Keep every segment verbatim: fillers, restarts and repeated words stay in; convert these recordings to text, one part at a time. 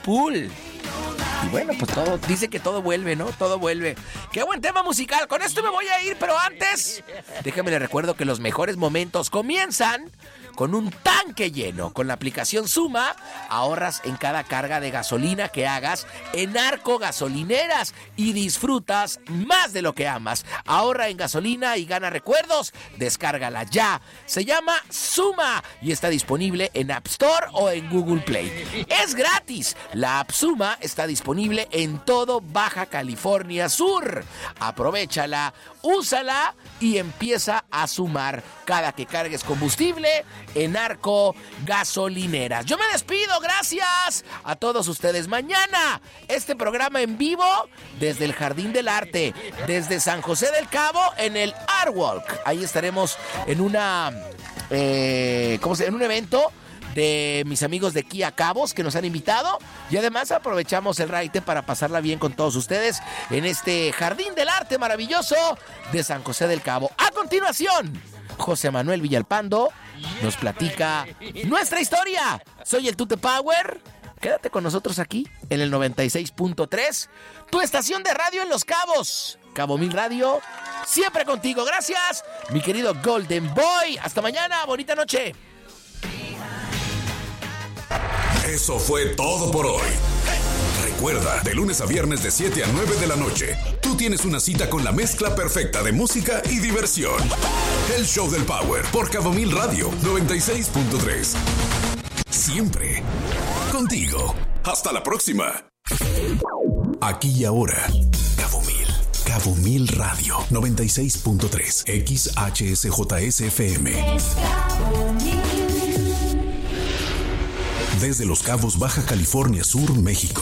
Liverpool. Y bueno, pues todo, dice que todo vuelve, ¿no? Todo vuelve. ¡Qué buen tema musical! Con esto me voy a ir, pero antes, déjame les recuerdo que los mejores momentos comienzan con un tanque lleno. Con la aplicación Suma, ahorras en cada carga de gasolina que hagas en Arco Gasolineras y disfrutas más de lo que amas. Ahorra en gasolina y gana recuerdos. Descárgala ya. Se llama Suma y está disponible en App Store o en Google Play. Es gratis. La app Suma está disponible en todo Baja California Sur. Aprovéchala, úsala y empieza a sumar cada que cargues combustible en Arco Gasolineras. Yo me despido, gracias a todos ustedes. Mañana, este programa en vivo desde el Jardín del Arte, desde San José del Cabo, en el Art Walk. Ahí estaremos en una, eh, ¿cómo se llama? En un evento de mis amigos de Kia Cabos que nos han invitado, y además aprovechamos el raite para pasarla bien con todos ustedes en este Jardín del Arte maravilloso de San José del Cabo. A continuación, José Manuel Villalpando nos platica nuestra historia. Soy el Tute Power. Quédate con nosotros aquí en el noventa y seis punto tres, tu estación de radio en Los Cabos. Cabo Mil Radio, siempre contigo. Gracias, mi querido Golden Boy. Hasta mañana, bonita noche. Eso fue todo por hoy. Recuerda, de lunes a viernes de siete a nueve de la noche, tú tienes una cita con la mezcla perfecta de música y diversión. El Show del Power por Cabo Mil Radio noventa y seis punto tres. Siempre contigo. Hasta la próxima. Aquí y ahora, Cabo Mil. Cabo Mil Radio noventa y seis punto tres. X H S J S F M. Es Cabo Mil. Desde Los Cabos, Baja California Sur, México.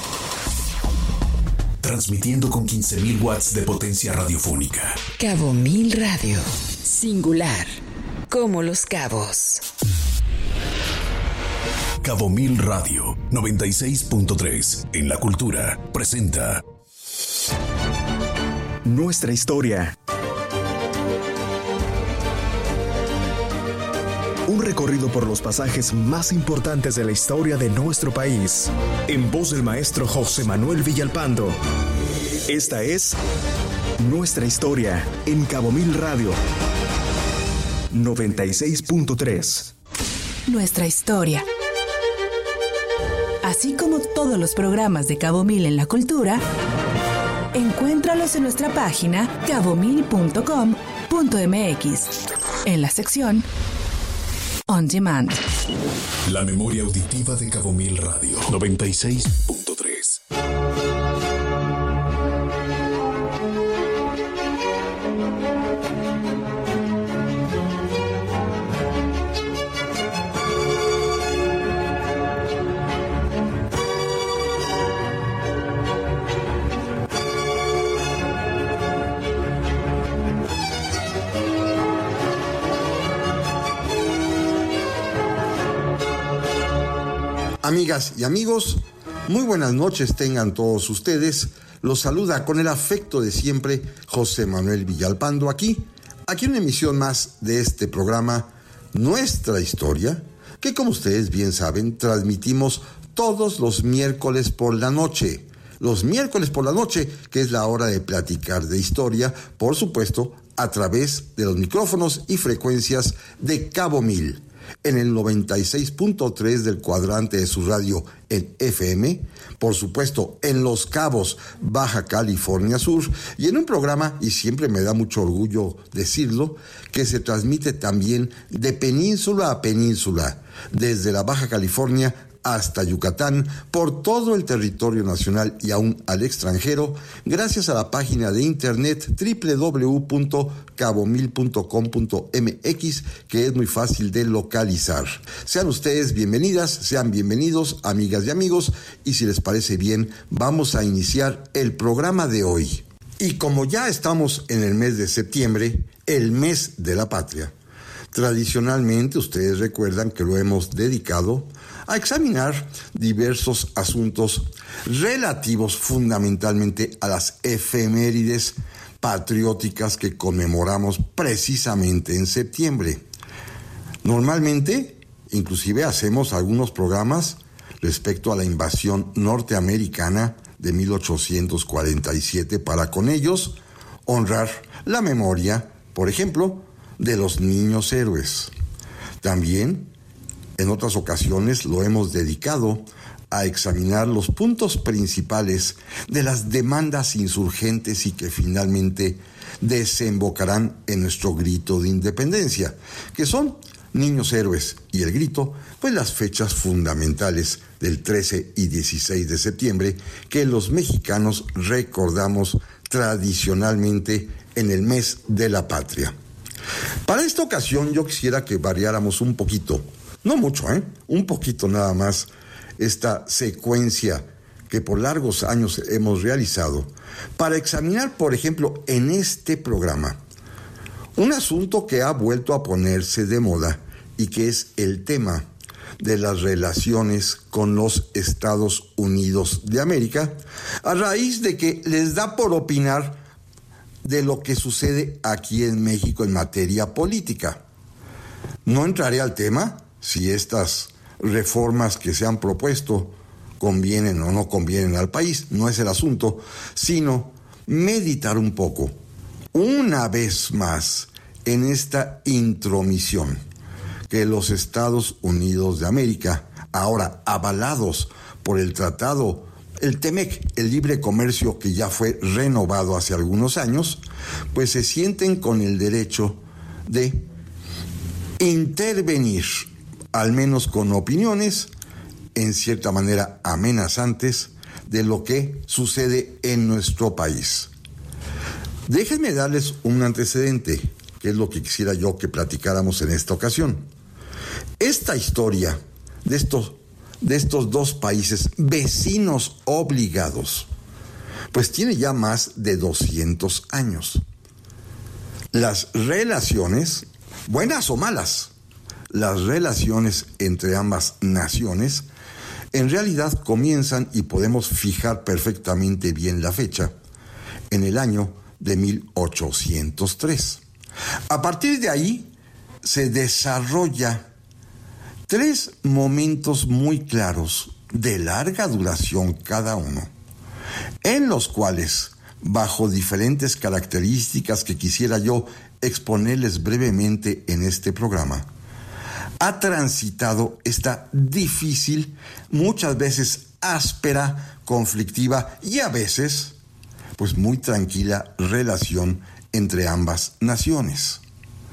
Transmitiendo con quince mil watts de potencia radiofónica. Cabo Mil Radio. Singular. Como Los Cabos. Cabo Mil Radio noventa y seis punto tres. En la cultura presenta Nuestra historia. Un recorrido por los pasajes más importantes de la historia de nuestro país. En voz del maestro José Manuel Villalpando. Esta es Nuestra historia en Cabo Mil Radio noventa y seis punto tres. Nuestra historia. Así como todos los programas de Cabo Mil en la cultura, encuéntralos en nuestra página cabo mil punto com punto m x, en la sección On Demand. La memoria auditiva de Cabo Mil Radio noventa y seis punto tres. Amigas y amigos, muy buenas noches tengan todos ustedes. Los saluda con el afecto de siempre José Manuel Villalpando aquí, aquí una emisión más de este programa Nuestra Historia, que como ustedes bien saben, transmitimos todos los miércoles por la noche. Los miércoles por la noche, que es la hora de platicar de historia, por supuesto, a través de los micrófonos y frecuencias de Cabo Mil. En el noventa y seis punto tres del cuadrante de su radio en F M, por supuesto en Los Cabos, Baja California Sur, y en un programa, y siempre me da mucho orgullo decirlo, que se transmite también de península a península, desde la Baja California hasta Yucatán, por todo el territorio nacional y aún al extranjero, gracias a la página de internet doble u doble u doble u punto cabo mil punto com punto m x, que es muy fácil de localizar. Sean ustedes bienvenidas, sean bienvenidos, amigas y amigos, y si les parece bien, vamos a iniciar el programa de hoy. Y como ya estamos en el mes de septiembre, el mes de la patria, tradicionalmente ustedes recuerdan que lo hemos dedicado a examinar diversos asuntos relativos fundamentalmente a las efemérides patrióticas que conmemoramos precisamente en septiembre. Normalmente, inclusive hacemos algunos programas respecto a la invasión norteamericana de mil ochocientos cuarenta y siete para con ellos honrar la memoria, por ejemplo, de los niños héroes. También, en otras ocasiones, lo hemos dedicado a examinar los puntos principales de las demandas insurgentes y que finalmente desembocarán en nuestro grito de independencia, que son Niños Héroes y el grito, pues las fechas fundamentales del trece y dieciséis de septiembre que los mexicanos recordamos tradicionalmente en el mes de la patria. Para esta ocasión yo quisiera que variáramos un poquito, no mucho, ¿eh? un poquito nada más, esta secuencia que por largos años hemos realizado para examinar, por ejemplo, en este programa, un asunto que ha vuelto a ponerse de moda y que es el tema de las relaciones con los Estados Unidos de América, a raíz de que les da por opinar de lo que sucede aquí en México en materia política. No entraré al tema si estas reformas que se han propuesto convienen o no convienen al país, no es el asunto, sino meditar un poco, una vez más, en esta intromisión que los Estados Unidos de América, ahora avalados por el tratado, el TEMEC, el libre comercio que ya fue renovado hace algunos años, pues se sienten con el derecho de intervenir, al menos con opiniones, en cierta manera amenazantes, de lo que sucede en nuestro país. Déjenme darles un antecedente, que es lo que quisiera yo que platicáramos en esta ocasión. Esta historia de estos, de estos dos países vecinos obligados, pues tiene ya más de doscientos años. Las relaciones, buenas o malas, las relaciones entre ambas naciones, en realidad comienzan, y podemos fijar perfectamente bien la fecha, en el año de mil ochocientos tres. A partir de ahí se desarrolla tres momentos muy claros, de larga duración cada uno, en los cuales, bajo diferentes características que quisiera yo exponerles brevemente en este programa, ha transitado esta difícil, muchas veces áspera, conflictiva y a veces, pues muy tranquila relación entre ambas naciones.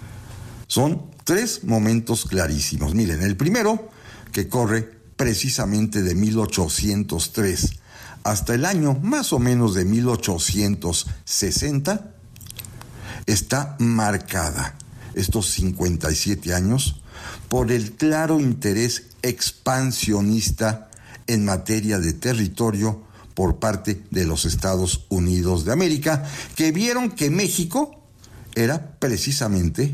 Son tres momentos clarísimos. Miren, el primero, que corre precisamente de mil ochocientos tres hasta el año más o menos de mil ochocientos sesenta, está marcada, estos cincuenta y siete años, por el claro interés expansionista en materia de territorio por parte de los Estados Unidos de América, que vieron que México era precisamente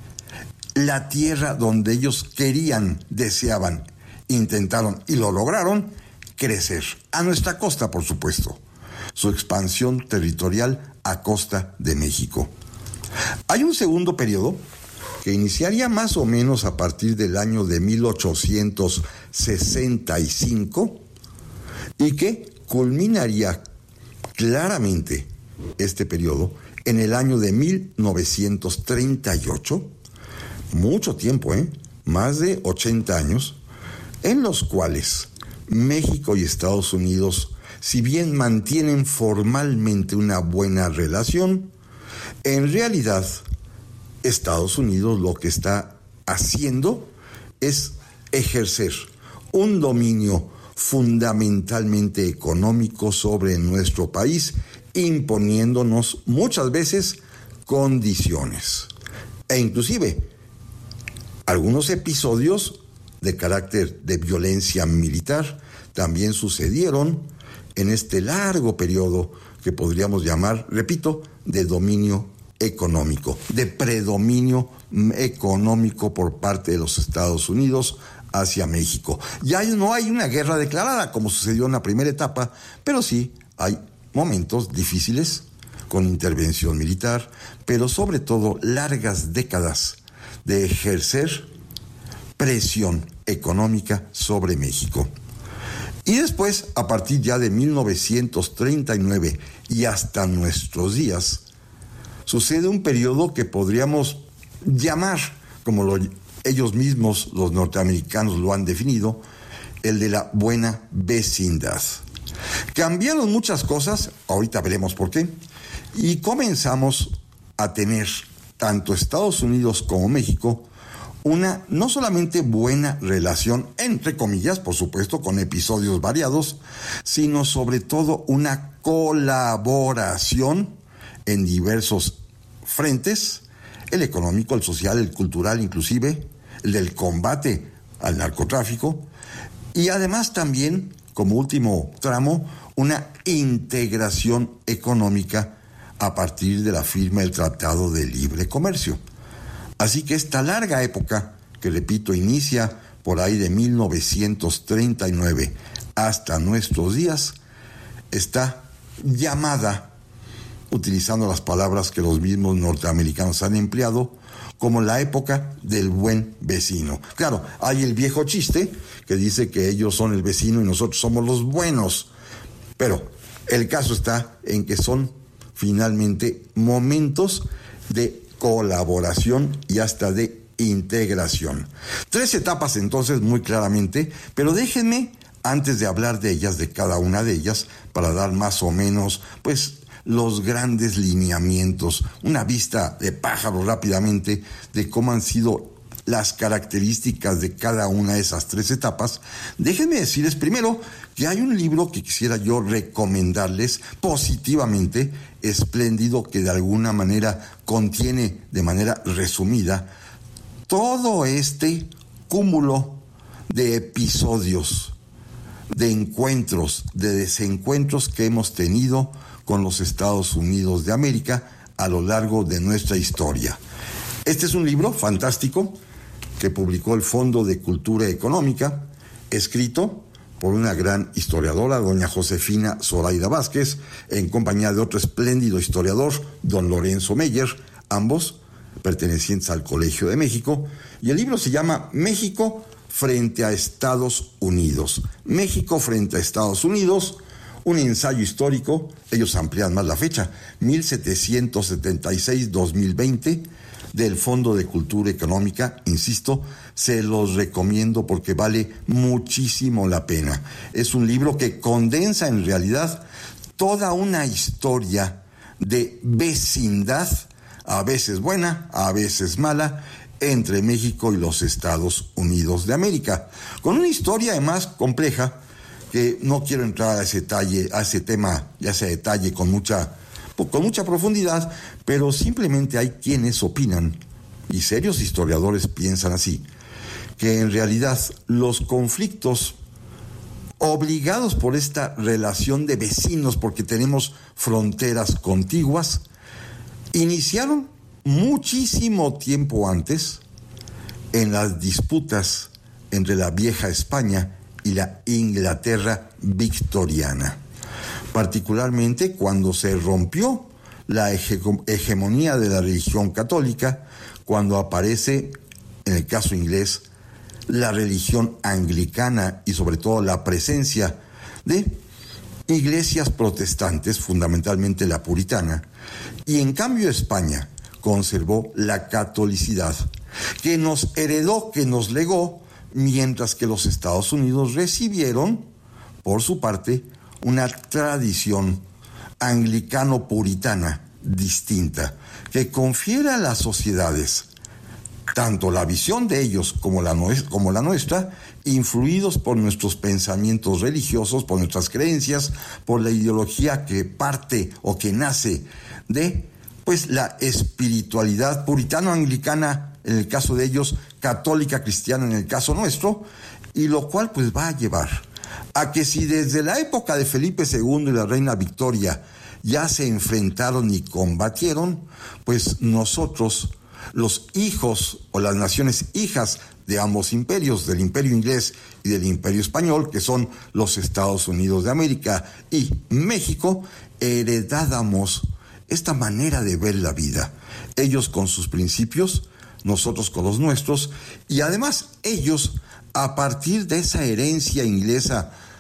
la tierra donde ellos querían, deseaban, intentaron y lo lograron crecer, a nuestra costa, por supuesto, su expansión territorial a costa de México. Hay un segundo periodo que iniciaría más o menos a partir del año de mil ochocientos sesenta y cinco y que culminaría claramente este periodo en el año de mil novecientos treinta y ocho, mucho tiempo, ¿eh? Más de ochenta años, en los cuales México y Estados Unidos, si bien mantienen formalmente una buena relación, en realidad Estados Unidos lo que está haciendo es ejercer un dominio fundamentalmente económico sobre nuestro país, imponiéndonos muchas veces condiciones. E inclusive algunos episodios de carácter de violencia militar también sucedieron en este largo periodo que podríamos llamar, repito, de dominio económico, de predominio económico por parte de los Estados Unidos hacia México. Ya no hay una guerra declarada como sucedió en la primera etapa, pero sí hay momentos difíciles con intervención militar, pero sobre todo largas décadas de ejercer presión económica sobre México. Y después, a partir ya de mil novecientos treinta y nueve y hasta nuestros días, sucede un periodo que podríamos llamar, como lo, ellos mismos, los norteamericanos, lo han definido, el de la buena vecindad. Cambiaron muchas cosas, ahorita veremos por qué, y comenzamos a tener, tanto Estados Unidos como México, una no solamente buena relación, entre comillas, por supuesto, con episodios variados, sino sobre todo una colaboración en diversos frentes, el económico, el social, el cultural inclusive, el del combate al narcotráfico, y además también, como último tramo, una integración económica a partir de la firma del Tratado de Libre Comercio. Así que esta larga época, que repito, inicia por ahí de mil novecientos treinta y nueve hasta nuestros días, está llamada, utilizando las palabras que los mismos norteamericanos han empleado, como la época del buen vecino. Claro, hay el viejo chiste que dice que ellos son el vecino y nosotros somos los buenos, pero el caso está en que son finalmente momentos de colaboración y hasta de integración. Tres etapas entonces muy claramente, pero déjenme, antes de hablar de ellas, de cada una de ellas, para dar más o menos, pues, los grandes lineamientos, una vista de pájaro rápidamente de cómo han sido las características de cada una de esas tres etapas, déjenme decirles primero que hay un libro que quisiera yo recomendarles positivamente, espléndido, que de alguna manera contiene de manera resumida todo este cúmulo de episodios, de encuentros, de desencuentros que hemos tenido con los Estados Unidos de América a lo largo de nuestra historia. Este es un libro fantástico que publicó el Fondo de Cultura Económica, escrito por una gran historiadora, doña Josefina Zoraida Vázquez, en compañía de otro espléndido historiador, don Lorenzo Meyer, ambos pertenecientes al Colegio de México, y el libro se llama México frente a Estados Unidos. México frente a Estados Unidos, un ensayo histórico, ellos amplían más la fecha, mil setecientos setenta y seis a dos mil veinte, del Fondo de Cultura Económica, insisto, se los recomiendo porque vale muchísimo la pena. Es un libro que condensa en realidad toda una historia de vecindad, a veces buena, a veces mala, entre México y los Estados Unidos de América, con una historia además compleja, que no quiero entrar a ese detalle, a ese tema, ya sea detalle con mucha, con mucha profundidad, pero simplemente hay quienes opinan, y serios historiadores piensan así, que en realidad los conflictos obligados por esta relación de vecinos, porque tenemos fronteras contiguas, iniciaron muchísimo tiempo antes en las disputas entre la vieja España y la Inglaterra victoriana, particularmente cuando se rompió la hege- hegemonía de la religión católica, cuando aparece, en el caso inglés, la religión anglicana y sobre todo la presencia de iglesias protestantes, fundamentalmente la puritana, y en cambio España conservó la catolicidad, que nos heredó, que nos legó, mientras que los Estados Unidos recibieron, por su parte, una tradición anglicano-puritana distinta, que confiere a las sociedades tanto la visión de ellos como la, nue- como la nuestra, influidos por nuestros pensamientos religiosos, por nuestras creencias, por la ideología que parte o que nace de pues la espiritualidad puritano-anglicana en el caso de ellos, católica cristiana en el caso nuestro, y lo cual pues va a llevar a que si desde la época de Felipe segundo y la reina Victoria ya se enfrentaron y combatieron, pues nosotros, los hijos o las naciones hijas de ambos imperios, del imperio inglés y del imperio español, que son los Estados Unidos de América y México, heredábamos esta manera de ver la vida, ellos con sus principios, nosotros con los nuestros, y además ellos, a partir de esa herencia inglesa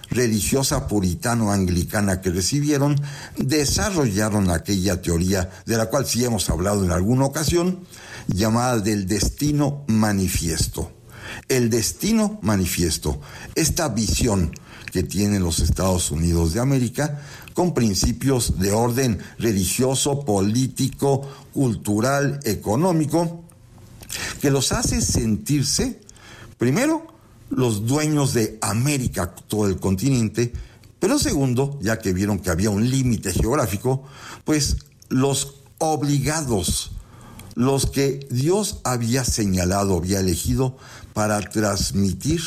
religiosa puritano-anglicana que recibieron, desarrollaron aquella teoría de la cual sí hemos hablado en alguna ocasión, llamada del destino manifiesto. El destino manifiesto, esta visión que tienen los Estados Unidos de América, con principios de orden religioso, político, cultural, económico, que los hace sentirse, primero, los dueños de América, todo el continente, pero segundo, ya que vieron que había un límite geográfico, pues los obligados, los que Dios había señalado, había elegido para transmitir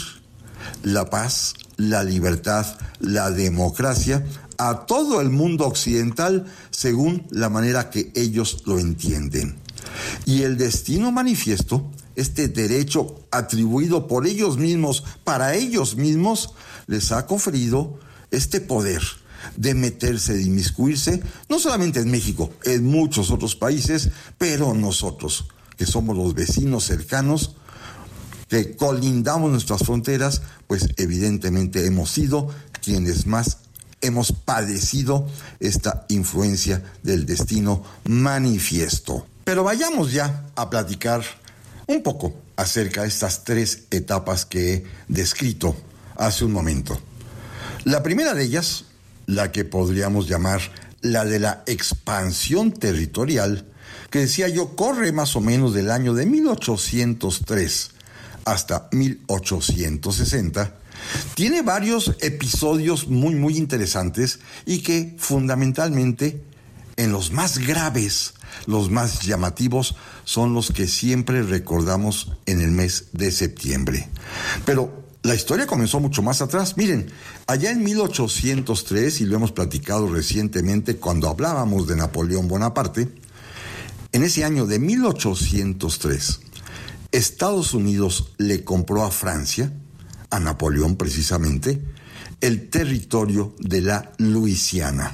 la paz, la libertad, la democracia a todo el mundo occidental según la manera que ellos lo entienden. Y el destino manifiesto, este derecho atribuido por ellos mismos, para ellos mismos, les ha conferido este poder de meterse, de inmiscuirse, no solamente en México, en muchos otros países, pero nosotros, que somos los vecinos cercanos, que colindamos nuestras fronteras, pues evidentemente hemos sido quienes más hemos padecido esta influencia del destino manifiesto. Pero vayamos ya a platicar un poco acerca de estas tres etapas que he descrito hace un momento. La primera de ellas, la que podríamos llamar la de la expansión territorial, que decía yo corre más o menos del año de mil ochocientos tres hasta mil ochocientos sesenta, tiene varios episodios muy muy interesantes y que fundamentalmente en los más graves, los más llamativos, son los que siempre recordamos en el mes de septiembre. Pero la historia comenzó mucho más atrás. Miren, allá en mil ochocientos tres, y lo hemos platicado recientemente cuando hablábamos de Napoleón Bonaparte, en ese año de mil ochocientos tres, Estados Unidos le compró a Francia, a Napoleón precisamente, el territorio de la Luisiana.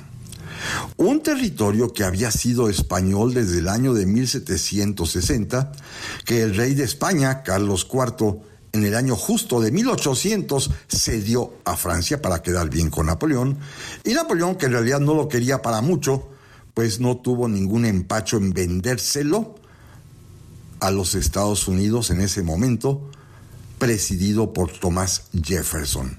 Un territorio que había sido español desde el año de mil setecientos sesenta, que el rey de España, Carlos cuarto, en el año justo de mil ochocientos cedió a Francia para quedar bien con Napoleón, y Napoleón, que en realidad no lo quería para mucho, pues no tuvo ningún empacho en vendérselo a los Estados Unidos en ese momento, presidido por Thomas Jefferson.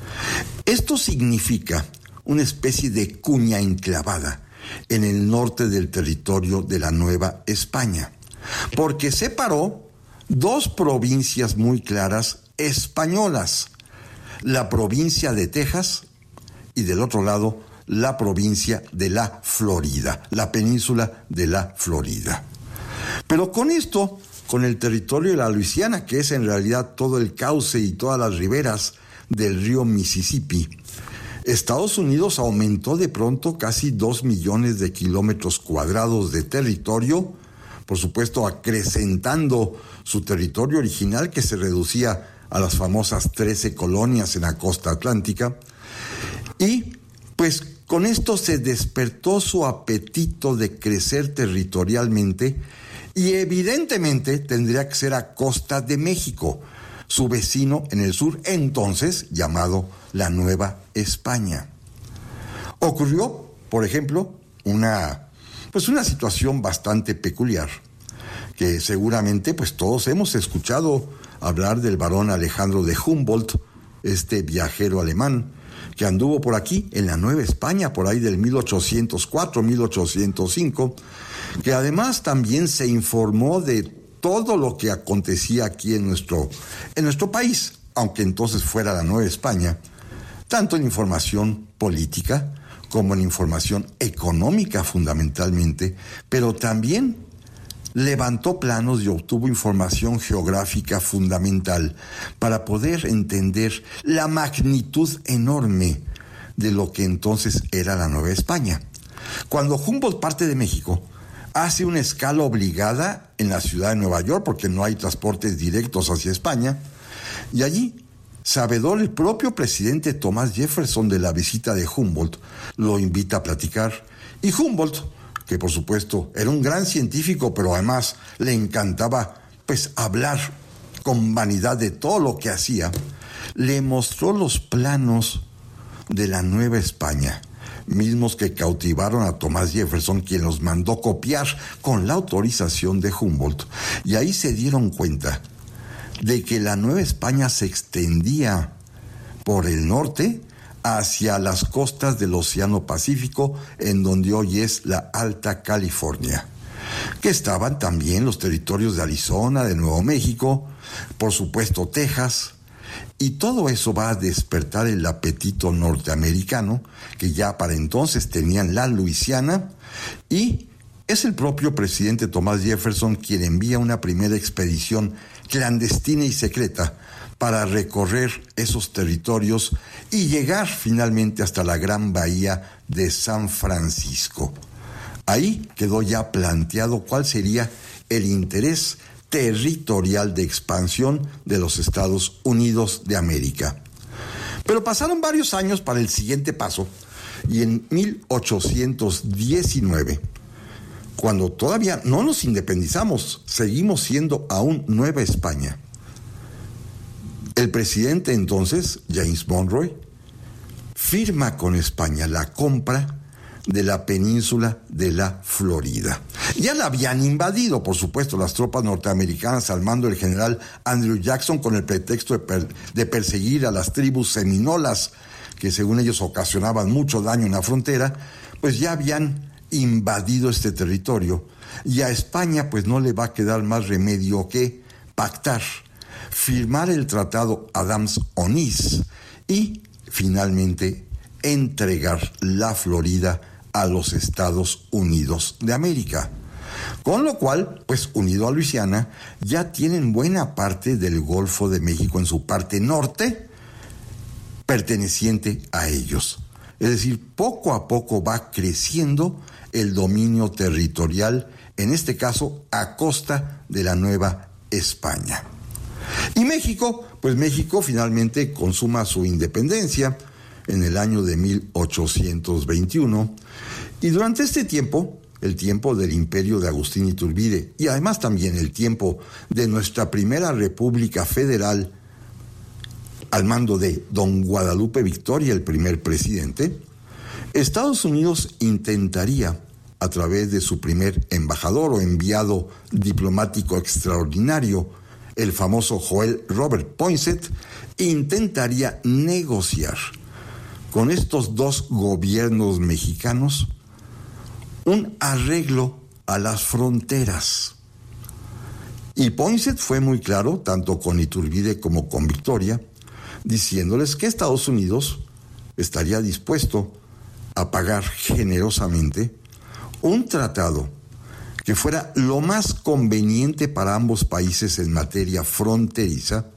Esto significa una especie de cuña enclavada en el norte del territorio de la Nueva España, porque separó dos provincias muy claras españolas, la provincia de Texas y del otro lado la provincia de la Florida, la península de la Florida. Pero con esto, con el territorio de la Luisiana, que es en realidad todo el cauce y todas las riberas del río Mississippi, Estados Unidos aumentó de pronto casi dos millones de kilómetros cuadrados de territorio, por supuesto acrecentando su territorio original, que se reducía a las famosas trece colonias en la costa atlántica, y pues con esto se despertó su apetito de crecer territorialmente, y evidentemente tendría que ser a costa de México, su vecino en el sur, entonces llamado la Nueva España. Ocurrió, por ejemplo, una, pues una situación bastante peculiar, que seguramente pues todos hemos escuchado hablar del barón Alejandro de Humboldt, este viajero alemán, que anduvo por aquí en la Nueva España por ahí del mil ochocientos cuatro, mil ochocientos cinco, que además también se informó de todo lo que acontecía aquí en nuestro, en nuestro país, aunque entonces fuera la Nueva España, tanto en información política como en información económica fundamentalmente, pero también levantó planos y obtuvo información geográfica fundamental para poder entender la magnitud enorme de lo que entonces era la Nueva España. Cuando Humboldt parte de México, hace una escala obligada en la ciudad de Nueva York porque no hay transportes directos hacia España, y allí, sabedor el propio presidente Thomas Jefferson de la visita de Humboldt, lo invita a platicar, y Humboldt, que por supuesto era un gran científico, pero además le encantaba pues hablar con vanidad de todo lo que hacía, le mostró los planos de la Nueva España, mismos que cautivaron a Thomas Jefferson, quien los mandó copiar con la autorización de Humboldt. Y ahí se dieron cuenta de que la Nueva España se extendía por el norte hacia las costas del Océano Pacífico, en donde hoy es la Alta California, que estaban también los territorios de Arizona, de Nuevo México, por supuesto Texas, y todo eso va a despertar el apetito norteamericano, que ya para entonces tenían la Luisiana, y es el propio presidente Thomas Jefferson quien envía una primera expedición clandestina y secreta para recorrer esos territorios y llegar finalmente hasta la gran bahía de San Francisco. Ahí quedó ya planteado cuál sería el interés territorial de expansión de los Estados Unidos de América. Pero pasaron varios años para el siguiente paso, y en mil ochocientos diecinueve, cuando todavía no nos independizamos, seguimos siendo aún Nueva España, el presidente entonces, James Monroe, firma con España la compra de la península de la Florida. Ya la habían invadido, por supuesto, las tropas norteamericanas al mando del general Andrew Jackson, con el pretexto de, per- de perseguir a las tribus seminolas, que según ellos ocasionaban mucho daño en la frontera. Pues ya habían invadido este territorio, y a España pues no le va a quedar más remedio que pactar, firmar el tratado Adams-Onís y finalmente entregar la Florida a los Estados Unidos de América. Con lo cual, pues unido a Luisiana, ya tienen buena parte del Golfo de México en su parte norte, perteneciente a ellos. Es decir, poco a poco va creciendo el dominio territorial, en este caso a costa de la Nueva España. Y México, pues México finalmente consuma su independencia en el año de mil ochocientos veintiuno, y durante este tiempo, el tiempo del imperio de Agustín Iturbide, y además también el tiempo de nuestra primera República Federal, al mando de don Guadalupe Victoria, el primer presidente, Estados Unidos intentaría, a través de su primer embajador o enviado diplomático extraordinario, el famoso Joel Robert Poinsett, intentaría negociar con estos dos gobiernos mexicanos un arreglo a las fronteras. Y Poinsett fue muy claro, tanto con Iturbide como con Victoria, diciéndoles que Estados Unidos estaría dispuesto a pagar generosamente un tratado que fuera lo más conveniente para ambos países en materia fronteriza,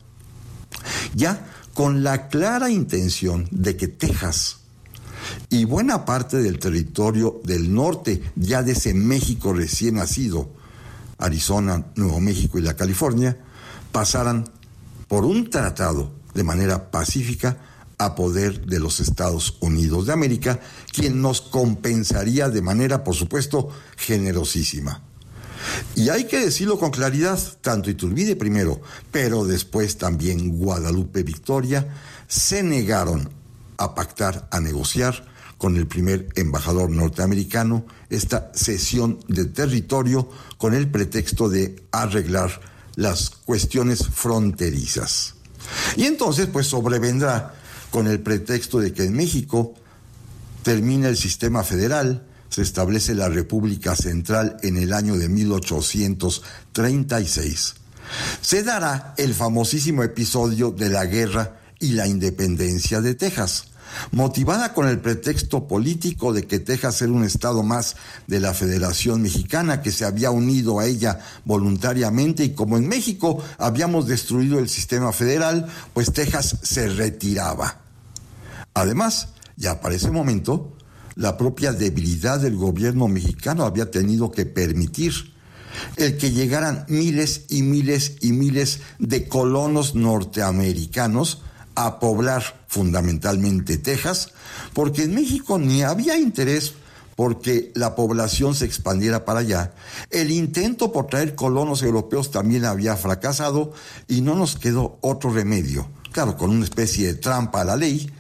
ya con la clara intención de que Texas y buena parte del territorio del norte, ya de ese México recién nacido, Arizona, Nuevo México y la California, pasaran por un tratado de manera pacífica a poder de los Estados Unidos de América, quien nos compensaría de manera, por supuesto, generosísima. Y hay que decirlo con claridad, tanto Iturbide primero, pero después también Guadalupe Victoria, se negaron a pactar, a negociar con el primer embajador norteamericano esta cesión de territorio con el pretexto de arreglar las cuestiones fronterizas. Y entonces, pues sobrevendrá con el pretexto de que en México termina el sistema federal, se establece la República Central en el año de mil ochocientos treinta y seis. Se dará el famosísimo episodio de la guerra y la independencia de Texas, motivada con el pretexto político de que Texas era un estado más de la Federación Mexicana, que se había unido a ella voluntariamente, y como en México habíamos destruido el sistema federal, pues Texas se retiraba. Además, ya para ese momento, la propia debilidad del gobierno mexicano había tenido que permitir el que llegaran miles y miles y miles de colonos norteamericanos a poblar fundamentalmente Texas, porque en México ni había interés porque la población se expandiera para allá. El intento por traer colonos europeos también había fracasado y no nos quedó otro remedio, claro, con una especie de trampa a la ley,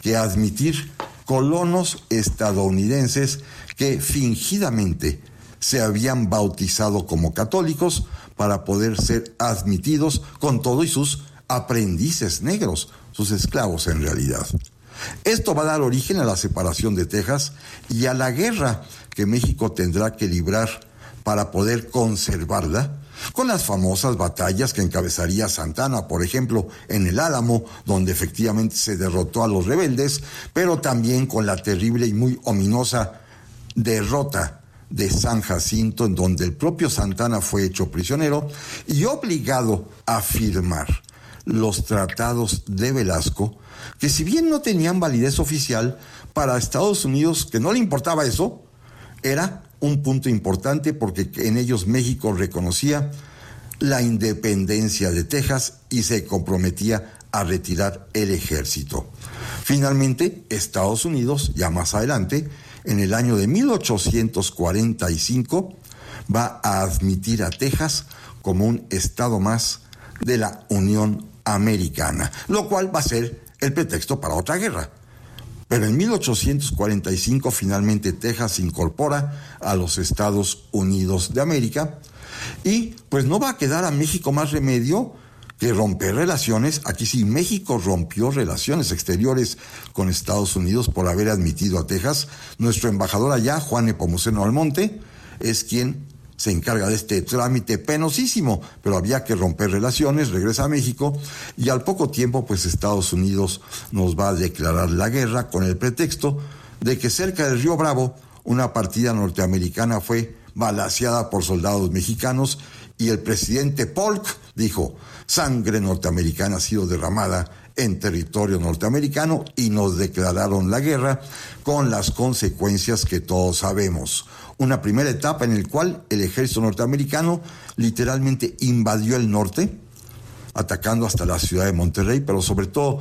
que admitir colonos estadounidenses que fingidamente se habían bautizado como católicos para poder ser admitidos con todo y sus aprendices negros, sus esclavos en realidad. Esto va a dar origen a la separación de Texas y a la guerra que México tendrá que librar para poder conservarla, con las famosas batallas que encabezaría Santana, por ejemplo, en el Álamo, donde efectivamente se derrotó a los rebeldes, pero también con la terrible y muy ominosa derrota de San Jacinto, en donde el propio Santana fue hecho prisionero y obligado a firmar los tratados de Velasco, que si bien no tenían validez oficial, para Estados Unidos, que no le importaba eso, era un punto importante porque en ellos México reconocía la independencia de Texas y se comprometía a retirar el ejército. Finalmente, Estados Unidos, ya más adelante, en el año de mil ochocientos cuarenta y cinco, va a admitir a Texas como un estado más de la Unión Americana, lo cual va a ser el pretexto para otra guerra. Pero en mil ochocientos cuarenta y cinco finalmente Texas se incorpora a los Estados Unidos de América y pues no va a quedar a México más remedio que romper relaciones. Aquí sí, México rompió relaciones exteriores con Estados Unidos por haber admitido a Texas. Nuestro embajador allá, Juan Nepomuceno Almonte, es quien se encarga de este trámite penosísimo, pero había que romper relaciones, regresa a México y al poco tiempo pues Estados Unidos nos va a declarar la guerra con el pretexto de que cerca del Río Bravo una partida norteamericana fue balaceada por soldados mexicanos y el presidente Polk dijo: sangre norteamericana ha sido derramada en territorio norteamericano, y nos declararon la guerra con las consecuencias que todos sabemos. Una primera etapa en la cual el ejército norteamericano literalmente invadió el norte, atacando hasta la ciudad de Monterrey, pero sobre todo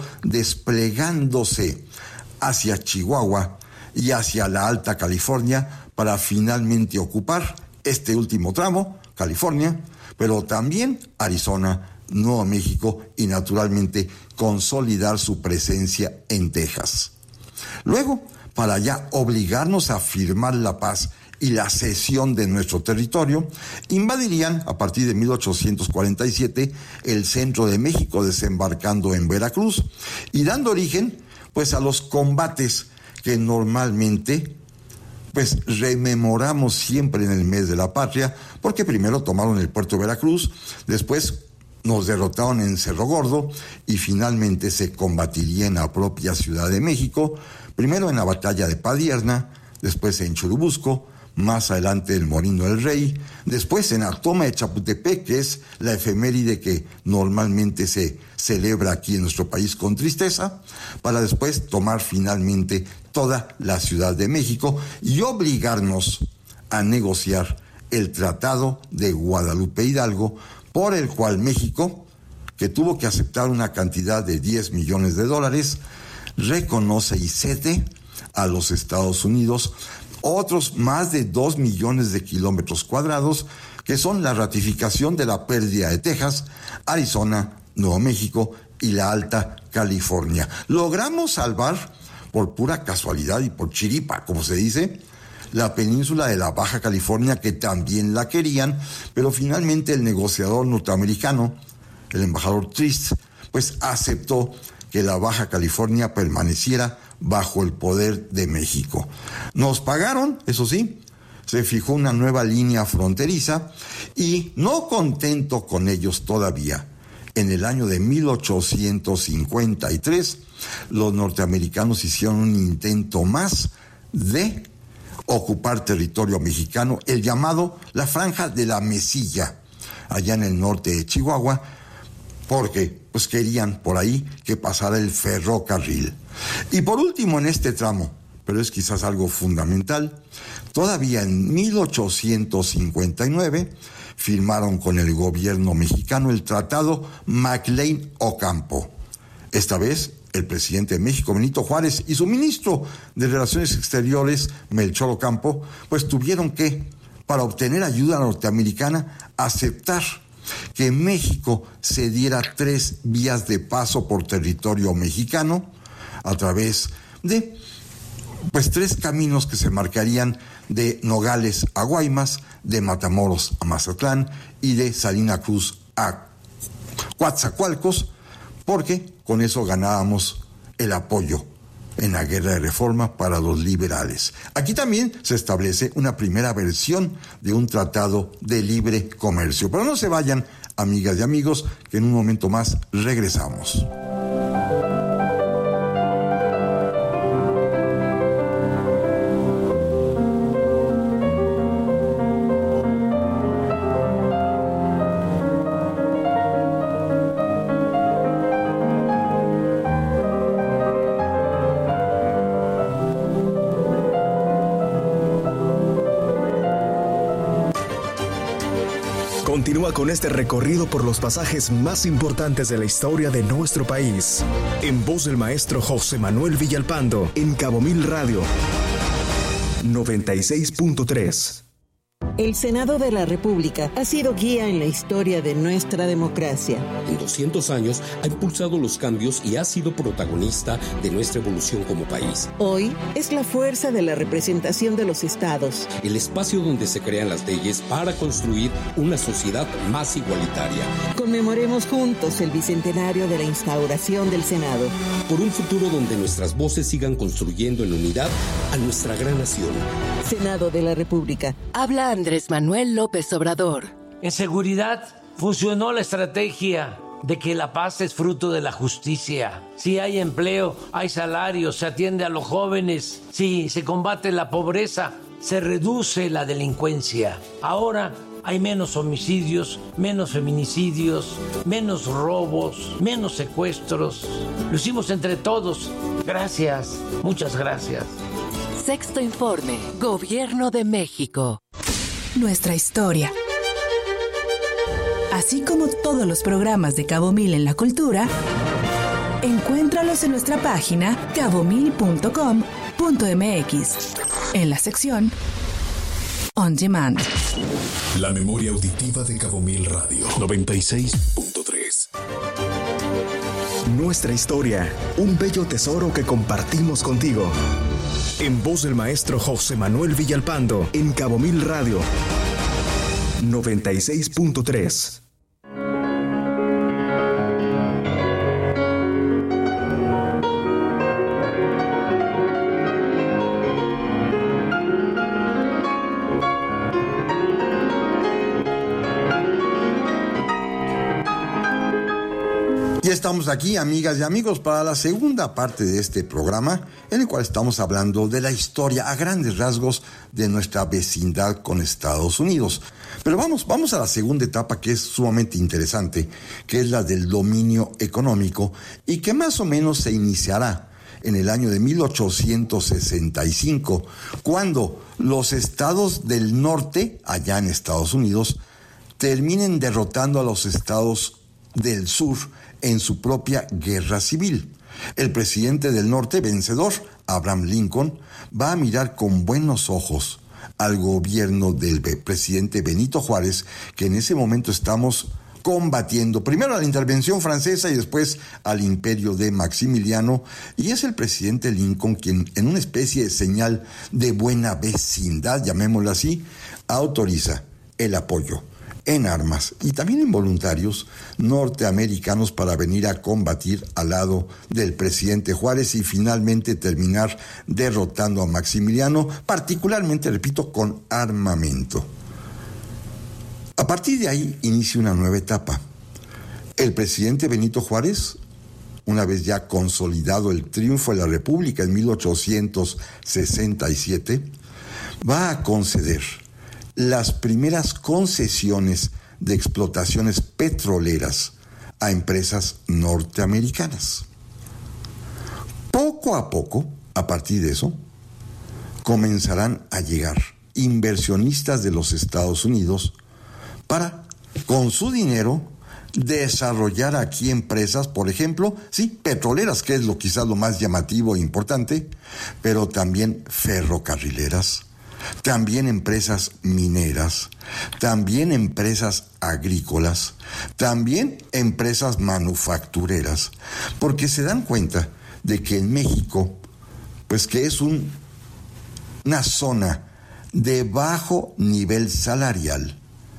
desplegándose hacia Chihuahua y hacia la Alta California para finalmente ocupar este último tramo, California, pero también Arizona, Nuevo México y naturalmente consolidar su presencia en Texas. Luego, para ya obligarnos a firmar la paz y la cesión de nuestro territorio, invadirían a partir de mil ochocientos cuarenta y siete el centro de México, desembarcando en Veracruz y dando origen pues a los combates que normalmente pues rememoramos siempre en el mes de la patria, porque primero tomaron el puerto de Veracruz, después nos derrotaron en Cerro Gordo y finalmente se combatiría en la propia Ciudad de México, primero en la batalla de Padierna, después en Churubusco, más adelante el Molino del Rey, después en la toma de Chapultepec, que es la efeméride que normalmente se celebra aquí en nuestro país con tristeza, para después tomar finalmente toda la Ciudad de México y obligarnos a negociar el Tratado de Guadalupe Hidalgo, por el cual México, que tuvo que aceptar una cantidad de diez millones de dólares, reconoce y cede a los Estados Unidos otros más de dos millones de kilómetros cuadrados, que son la ratificación de la pérdida de Texas, Arizona, Nuevo México y la Alta California. Logramos salvar, por pura casualidad y por chiripa, como se dice, la península de la Baja California, que también la querían, pero finalmente el negociador norteamericano, el embajador Trist, pues aceptó que la Baja California permaneciera bajo el poder de México. Nos pagaron, eso sí, se fijó una nueva línea fronteriza y, no contento con ellos todavía, en el año de mil ochocientos cincuenta y tres, los norteamericanos hicieron un intento más de ocupar territorio mexicano, el llamado la Franja de la Mesilla, allá en el norte de Chihuahua, porque pues querían por ahí que pasara el ferrocarril. Y por último en este tramo, pero es quizás algo fundamental, todavía en mil ochocientos cincuenta y nueve firmaron con el gobierno mexicano el Tratado McLean-Ocampo. Esta vez el presidente de México, Benito Juárez, y su ministro de Relaciones Exteriores, Melchor Ocampo, pues tuvieron que, para obtener ayuda norteamericana, aceptar que México cediera tres vías de paso por territorio mexicano a través de pues tres caminos que se marcarían de Nogales a Guaymas, de Matamoros a Mazatlán y de Salina Cruz a Coatzacoalcos, porque con eso ganábamos el apoyo en la guerra de reforma para los liberales. Aquí también se establece una primera versión de un tratado de libre comercio. Pero no se vayan, amigas y amigos, que en un momento más regresamos. Continúa con este recorrido por los pasajes más importantes de la historia de nuestro país. En voz del maestro José Manuel Villalpando, en Cabo Mil Radio, noventa y seis punto tres. El Senado de la República ha sido guía en la historia de nuestra democracia. En doscientos años ha impulsado los cambios y ha sido protagonista de nuestra evolución como país. Hoy es la fuerza de la representación de los estados. El espacio donde se crean las leyes para construir una sociedad más igualitaria. Conmemoremos juntos el bicentenario de la instauración del Senado. Por un futuro donde nuestras voces sigan construyendo en unidad a nuestra gran nación. Senado de la República. Habla Andrés Manuel López Obrador. En seguridad funcionó la estrategia de que la paz es fruto de la justicia. Si hay empleo, hay salario, se atiende a los jóvenes, si se combate la pobreza, se reduce la delincuencia. Ahora hay menos homicidios, menos feminicidios, menos robos, menos secuestros. Lo hicimos entre todos. Gracias, muchas gracias. Sexto Informe, Gobierno de México. Nuestra historia. Así como todos los programas de Cabo Mil en la cultura, encuéntralos en nuestra página cabo mil punto com punto m x, en la sección On Demand. La memoria auditiva de Cabo Mil Radio, noventa y seis punto tres. Nuestra historia, un bello tesoro que compartimos contigo. En voz del maestro José Manuel Villalpando, en Cabo Mil Radio, noventa y seis punto tres. Ya estamos aquí, amigas y amigos, para la segunda parte de este programa, en el cual estamos hablando de la historia a grandes rasgos de nuestra vecindad con Estados Unidos. Pero vamos, vamos a la segunda etapa, que es sumamente interesante, que es la del dominio económico, y que más o menos se iniciará en el año de mil ochocientos sesenta y cinco, cuando los estados del norte, allá en Estados Unidos, terminen derrotando a los estados del sur en su propia guerra civil. El presidente del norte, vencedor, Abraham Lincoln, va a mirar con buenos ojos al gobierno del presidente Benito Juárez, que en ese momento estamos combatiendo primero a la intervención francesa y después al imperio de Maximiliano, y es el presidente Lincoln quien, en una especie de señal de buena vecindad, llamémoslo así, autoriza el apoyo en armas y también en voluntarios norteamericanos para venir a combatir al lado del presidente Juárez y finalmente terminar derrotando a Maximiliano, particularmente, repito, con armamento. A partir de ahí inicia una nueva etapa. El presidente Benito Juárez, una vez ya consolidado el triunfo de la República en mil ochocientos sesenta y siete, va a conceder las primeras concesiones de explotaciones petroleras a empresas norteamericanas. Poco a poco, a partir de eso, comenzarán a llegar inversionistas de los Estados Unidos para, con su dinero, desarrollar aquí empresas, por ejemplo, sí, petroleras, que es lo quizás lo más llamativo e importante, pero también ferrocarrileras, también empresas mineras, también empresas agrícolas, también empresas manufactureras, porque se dan cuenta de que en México, pues que es un, una zona de bajo nivel salarial,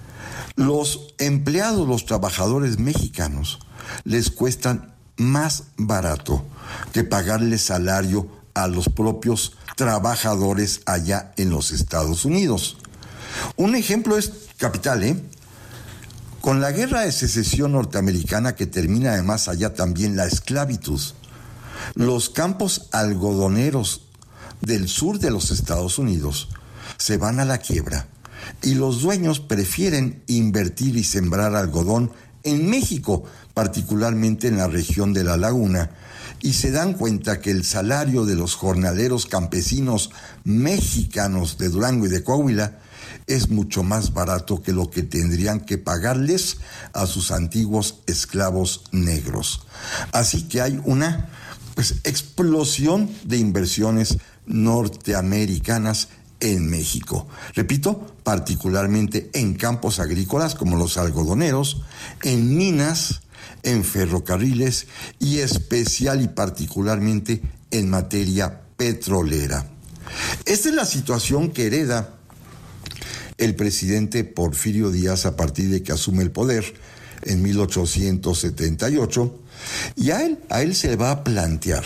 los empleados, los trabajadores mexicanos, les cuestan más barato que pagarle salario a los propios trabajadores allá en los Estados Unidos. Un ejemplo es capital, ¿eh? Con la guerra de secesión norteamericana, que termina además allá también la esclavitud, los campos algodoneros del sur de los Estados Unidos se van a la quiebra y los dueños prefieren invertir y sembrar algodón en México, particularmente en la región de La Laguna, y se dan cuenta que el salario de los jornaleros campesinos mexicanos de Durango y de Coahuila es mucho más barato que lo que tendrían que pagarles a sus antiguos esclavos negros. Así que hay una pues, explosión de inversiones norteamericanas en México. Repito, particularmente en campos agrícolas como los algodoneros, en minas, en ferrocarriles y especial y particularmente en materia petrolera. Esta es la situación que hereda el presidente Porfirio Díaz a partir de que asume el poder en mil ochocientos setenta y ocho, y a él, a él se le va a plantear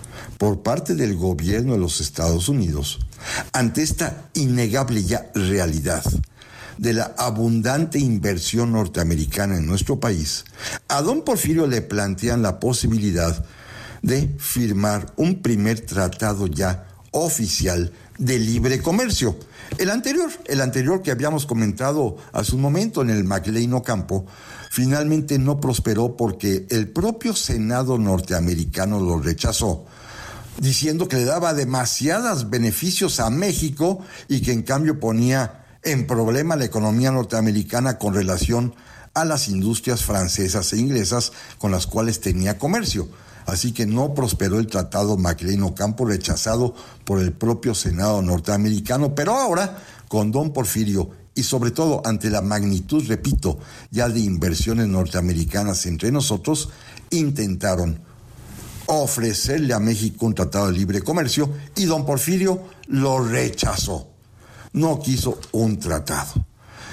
por parte del gobierno de los Estados Unidos, ante esta innegable ya realidad de la abundante inversión norteamericana en nuestro país, a don Porfirio le plantean la posibilidad de firmar un primer tratado ya oficial de libre comercio. El anterior, el anterior que habíamos comentado hace un momento en el McLean Ocampo, finalmente no prosperó porque el propio Senado norteamericano lo rechazó, diciendo que le daba demasiados beneficios a México y que en cambio ponía en problema la economía norteamericana con relación a las industrias francesas e inglesas con las cuales tenía comercio. Así que no prosperó el tratado McLean Ocampo, rechazado por el propio Senado norteamericano, pero ahora, con don Porfirio, y sobre todo ante la magnitud, repito, ya de inversiones norteamericanas entre nosotros, intentaron ofrecerle a México un tratado de libre comercio y don Porfirio lo rechazó. No quiso un tratado.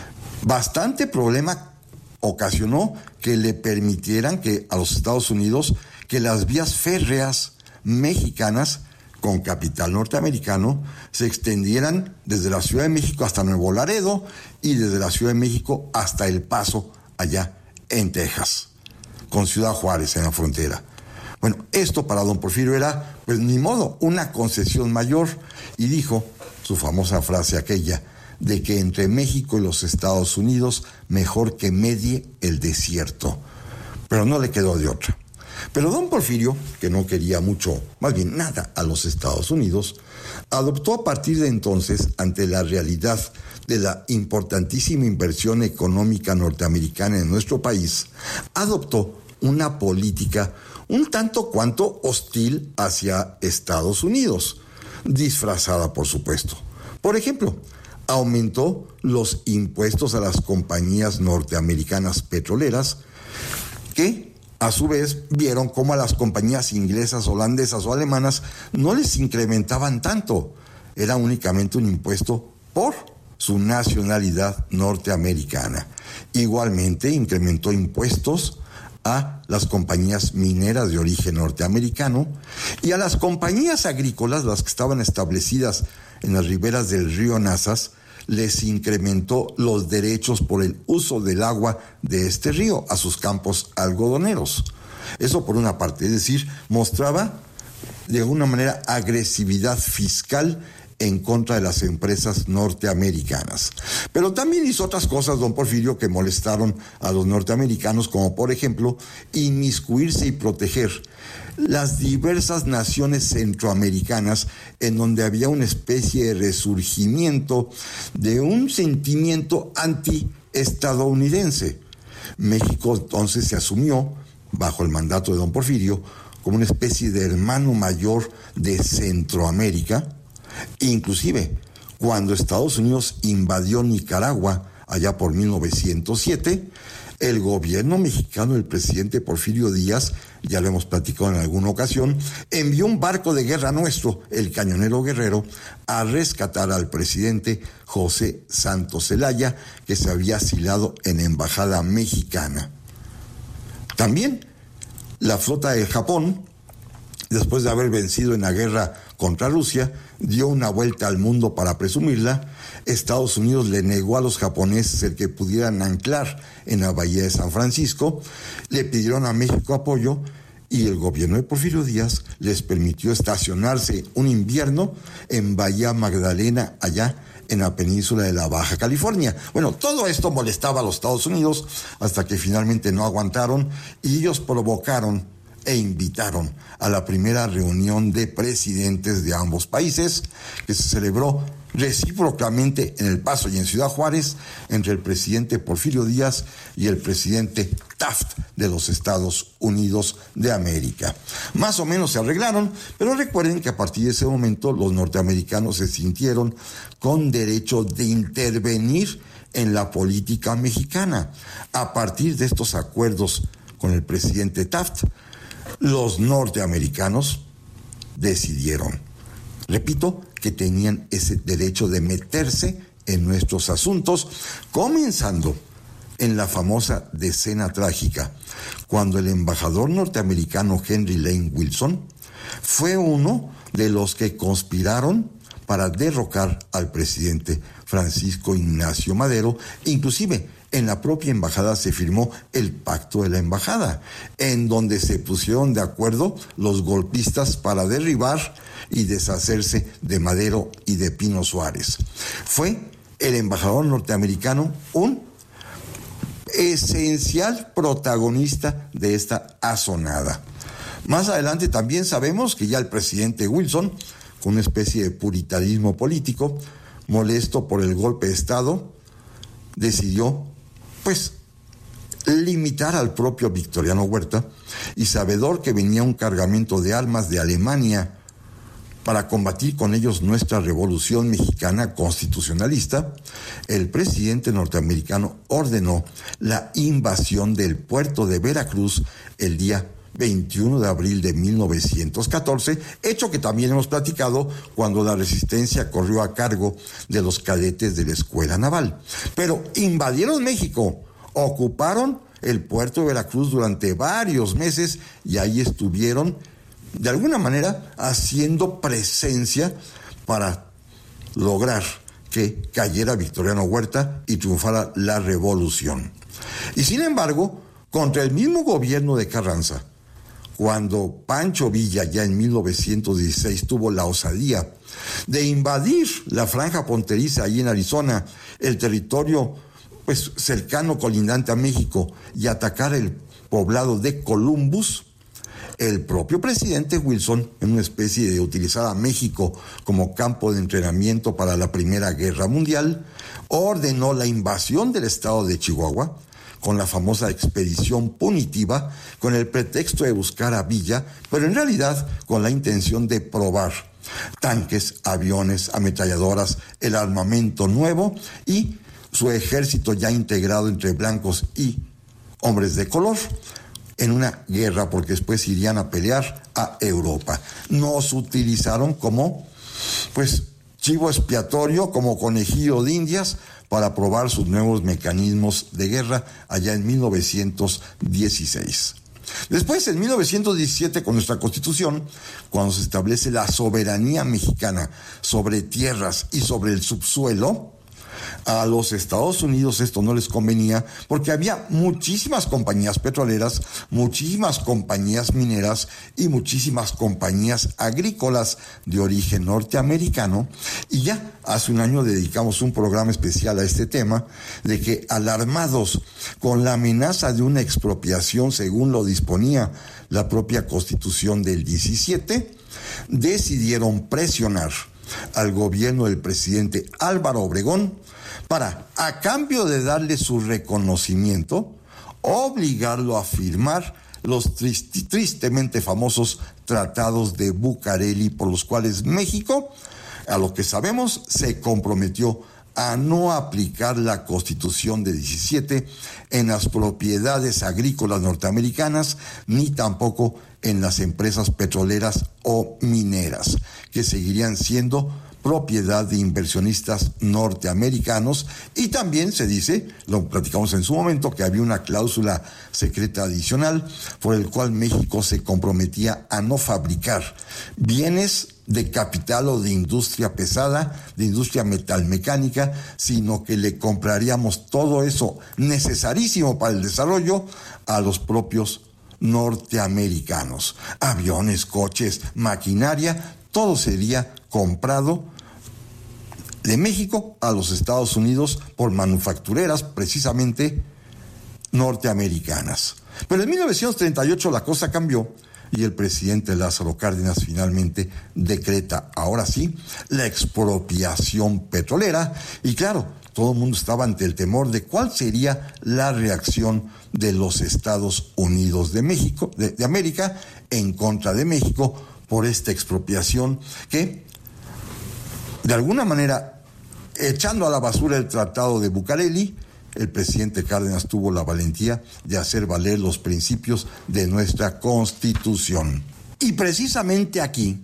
Bastante problema ocasionó que le permitieran que a los Estados Unidos que las vías férreas mexicanas con capital norteamericano se extendieran desde la Ciudad de México hasta Nuevo Laredo y desde la Ciudad de México hasta El Paso, allá en Texas, con Ciudad Juárez en la frontera. Bueno, esto para don Porfirio era, pues ni modo, una concesión mayor, y dijo su famosa frase aquella de que entre México y los Estados Unidos mejor que medie el desierto. Pero no le quedó de otra. Pero don Porfirio, que no quería mucho, más bien nada, a los Estados Unidos, adoptó a partir de entonces, ante la realidad de la importantísima inversión económica norteamericana en nuestro país, adoptó una política un tanto cuanto hostil hacia Estados Unidos, disfrazada por supuesto. Por ejemplo, aumentó los impuestos a las compañías norteamericanas petroleras, que a su vez vieron cómo a las compañías inglesas, holandesas o alemanas no les incrementaban tanto. Era únicamente un impuesto por su nacionalidad norteamericana. Igualmente incrementó impuestos a las compañías mineras de origen norteamericano y a las compañías agrícolas, las que estaban establecidas en las riberas del río Nazas, les incrementó los derechos por el uso del agua de este río a sus campos algodoneros. Eso por una parte, es decir, mostraba de alguna manera agresividad fiscal en contra de las empresas norteamericanas. Pero también hizo otras cosas, don Porfirio, que molestaron a los norteamericanos, como por ejemplo, inmiscuirse y proteger las diversas naciones centroamericanas en donde había una especie de resurgimiento de un sentimiento anti-estadounidense. México entonces se asumió, bajo el mandato de don Porfirio, como una especie de hermano mayor de Centroamérica. Inclusive, cuando Estados Unidos invadió Nicaragua allá por mil novecientos siete, el gobierno mexicano del presidente Porfirio Díaz, ya lo hemos platicado en alguna ocasión, envió un barco de guerra nuestro, el Cañonero Guerrero, a rescatar al presidente José Santos Zelaya, que se había asilado en la embajada mexicana. También la flota de Japón, después de haber vencido en la guerra contra Rusia, dio una vuelta al mundo para presumirla. Estados Unidos le negó a los japoneses el que pudieran anclar en la bahía de San Francisco, le pidieron a México apoyo y el gobierno de Porfirio Díaz les permitió estacionarse un invierno en Bahía Magdalena, allá en la península de la Baja California. Bueno, todo esto molestaba a los Estados Unidos hasta que finalmente no aguantaron y ellos provocaron e invitaron a la primera reunión de presidentes de ambos países, que se celebró recíprocamente en El Paso y en Ciudad Juárez, entre el presidente Porfirio Díaz y el presidente Taft de los Estados Unidos de América. Más o menos se arreglaron, pero recuerden que a partir de ese momento los norteamericanos se sintieron con derecho de intervenir en la política mexicana. A partir de estos acuerdos con el presidente Taft, los norteamericanos decidieron, repito, que tenían ese derecho de meterse en nuestros asuntos, comenzando en la famosa decena trágica, cuando el embajador norteamericano Henry Lane Wilson fue uno de los que conspiraron para derrocar al presidente Francisco Ignacio Madero. Inclusive en la propia embajada se firmó el pacto de la embajada, en donde se pusieron de acuerdo los golpistas para derribar y deshacerse de Madero y de Pino Suárez. Fue el embajador norteamericano un esencial protagonista de esta asonada. Más adelante también sabemos que ya el presidente Wilson, con una especie de puritanismo político, molesto por el golpe de Estado, decidió, pues, limitar al propio Victoriano Huerta, y sabedor que venía un cargamento de armas de Alemania para combatir con ellos nuestra revolución mexicana constitucionalista, el presidente norteamericano ordenó la invasión del puerto de Veracruz el día veintiuno de abril de mil novecientos catorce, hecho que también hemos platicado cuando la resistencia corrió a cargo de los cadetes de la Escuela Naval. Pero invadieron México, ocuparon el puerto de Veracruz durante varios meses y ahí estuvieron, de alguna manera, haciendo presencia para lograr que cayera Victoriano Huerta y triunfara la revolución. Y sin embargo, contra el mismo gobierno de Carranza, cuando Pancho Villa ya en mil novecientos dieciséis tuvo la osadía de invadir la franja fronteriza ahí en Arizona, el territorio pues cercano, colindante a México, y atacar el poblado de Columbus, el propio presidente Wilson, en una especie de utilizar a México como campo de entrenamiento para la Primera Guerra Mundial, ordenó la invasión del estado de Chihuahua con la famosa expedición punitiva, con el pretexto de buscar a Villa, pero en realidad con la intención de probar tanques, aviones, ametralladoras, el armamento nuevo y su ejército ya integrado entre blancos y hombres de color, en una guerra, porque después irían a pelear a Europa. Nos utilizaron como, pues, chivo expiatorio, como conejillo de indias, para probar sus nuevos mecanismos de guerra allá en mil novecientos dieciséis. Después, en mil novecientos diecisiete, con nuestra Constitución, cuando se establece la soberanía mexicana sobre tierras y sobre el subsuelo, a los Estados Unidos esto no les convenía porque había muchísimas compañías petroleras, muchísimas compañías mineras y muchísimas compañías agrícolas de origen norteamericano, y ya hace un año dedicamos un programa especial a este tema, de que alarmados con la amenaza de una expropiación según lo disponía la propia Constitución del diecisiete, decidieron presionar al gobierno del presidente Álvaro Obregón para, a cambio de darle su reconocimiento, obligarlo a firmar los trist- tristemente famosos tratados de Bucareli, por los cuales México, a lo que sabemos, se comprometió a no aplicar la Constitución de diecisiete en las propiedades agrícolas norteamericanas, ni tampoco en las empresas petroleras o mineras, que seguirían siendo propiedad de inversionistas norteamericanos. Y también se dice, lo platicamos en su momento, que había una cláusula secreta adicional por el cual México se comprometía a no fabricar bienes de capital o de industria pesada, de industria metalmecánica, sino que le compraríamos todo eso necesarísimo para el desarrollo a los propios norteamericanos. Aviones, coches, maquinaria, todo sería comprado de México a los Estados Unidos por manufactureras precisamente norteamericanas. Pero en mil novecientos treinta y ocho la cosa cambió y el presidente Lázaro Cárdenas finalmente decreta, ahora sí, la expropiación petrolera. Y claro, todo el mundo estaba ante el temor de cuál sería la reacción de los Estados Unidos de México, de, de América, en contra de México por esta expropiación que, de alguna manera, echando a la basura el tratado de Bucareli, el presidente Cárdenas tuvo la valentía de hacer valer los principios de nuestra Constitución. Y precisamente aquí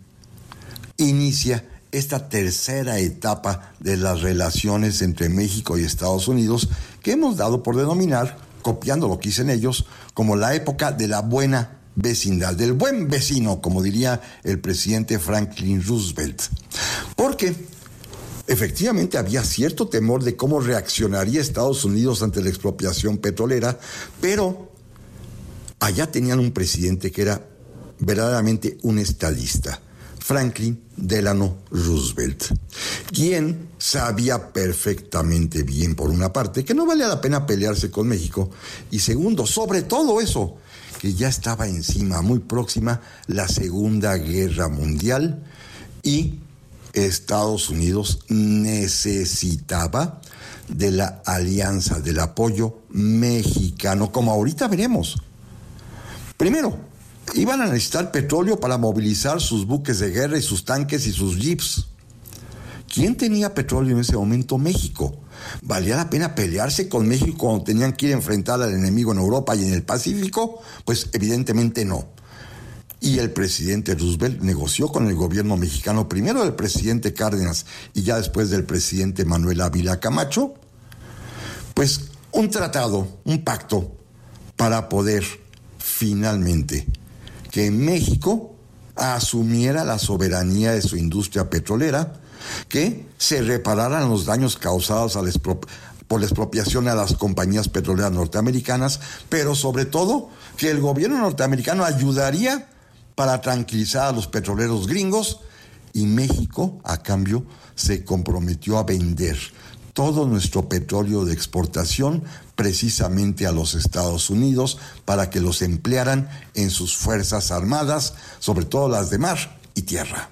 inicia esta tercera etapa de las relaciones entre México y Estados Unidos, que hemos dado por denominar, copiando lo que dicen ellos, como la época de la buena vecindad, del buen vecino, como diría el presidente Franklin Roosevelt. Porque efectivamente había cierto temor de cómo reaccionaría Estados Unidos ante la expropiación petrolera, pero allá tenían un presidente que era verdaderamente un estadista, Franklin Delano Roosevelt, quien sabía perfectamente bien, por una parte, que no valía la pena pelearse con México, y segundo, sobre todo eso, que ya estaba encima, muy próxima, la Segunda Guerra Mundial, y Estados Unidos necesitaba de la alianza, del apoyo mexicano, como ahorita veremos. Primero, iban a necesitar petróleo para movilizar sus buques de guerra y sus tanques y sus jeeps. ¿Quién tenía petróleo en ese momento? México. ¿Valía la pena pelearse con México cuando tenían que ir a enfrentar al enemigo en Europa y en el Pacífico? Pues evidentemente no. Y el presidente Roosevelt negoció con el gobierno mexicano, primero del presidente Cárdenas y ya después del presidente Manuel Ávila Camacho, pues un tratado, un pacto para poder finalmente que México asumiera la soberanía de su industria petrolera, que se repararan los daños causados a la expro- por la expropiación a las compañías petroleras norteamericanas, pero sobre todo que el gobierno norteamericano ayudaría para tranquilizar a los petroleros gringos, y México, a cambio, se comprometió a vender todo nuestro petróleo de exportación precisamente a los Estados Unidos para que los emplearan en sus fuerzas armadas, sobre todo las de mar y tierra.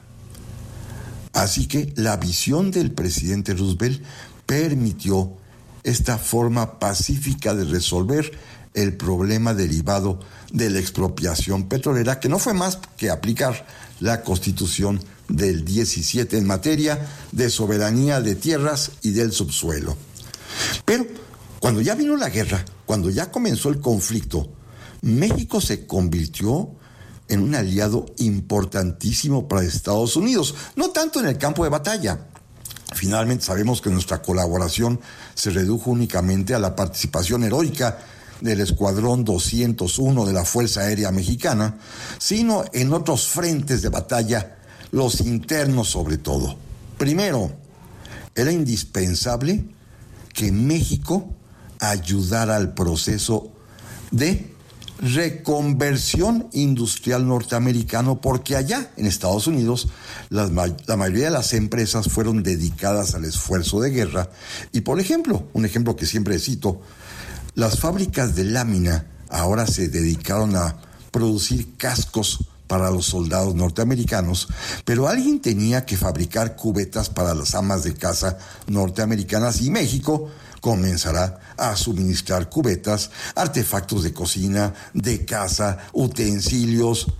Así que la visión del presidente Roosevelt permitió esta forma pacífica de resolver el problema derivado de la expropiación petrolera, que no fue más que aplicar la Constitución del diecisiete en materia de soberanía de tierras y del subsuelo. Pero cuando ya vino la guerra, cuando ya comenzó el conflicto, México se convirtió en un aliado importantísimo para Estados Unidos, no tanto en el campo de batalla. Finalmente sabemos que nuestra colaboración se redujo únicamente a la participación heroica del Escuadrón doscientos uno de la Fuerza Aérea Mexicana, sino en otros frentes de batalla, los internos sobre todo. Primero, era indispensable que México ayudara al proceso de reconversión industrial norteamericano, porque allá en Estados Unidos las, la mayoría de las empresas fueron dedicadas al esfuerzo de guerra. Y por ejemplo, un ejemplo que siempre cito, las fábricas de lámina ahora se dedicaron a producir cascos para los soldados norteamericanos, pero alguien tenía que fabricar cubetas para las amas de casa norteamericanas, y México comenzará a suministrar cubetas, artefactos de cocina, de casa, utensilios,